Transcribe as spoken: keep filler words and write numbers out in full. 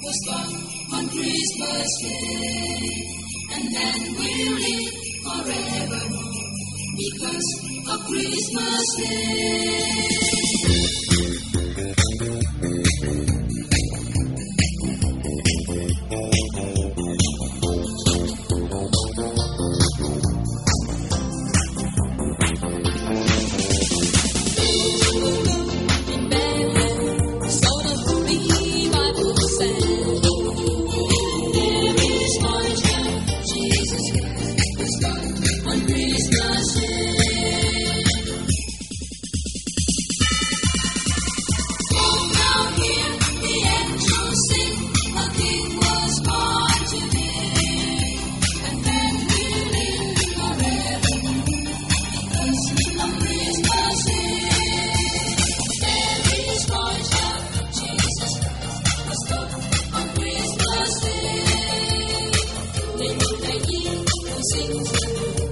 was born on Christmas Day, and then we'll live forevermore because of Christmas Day. Sing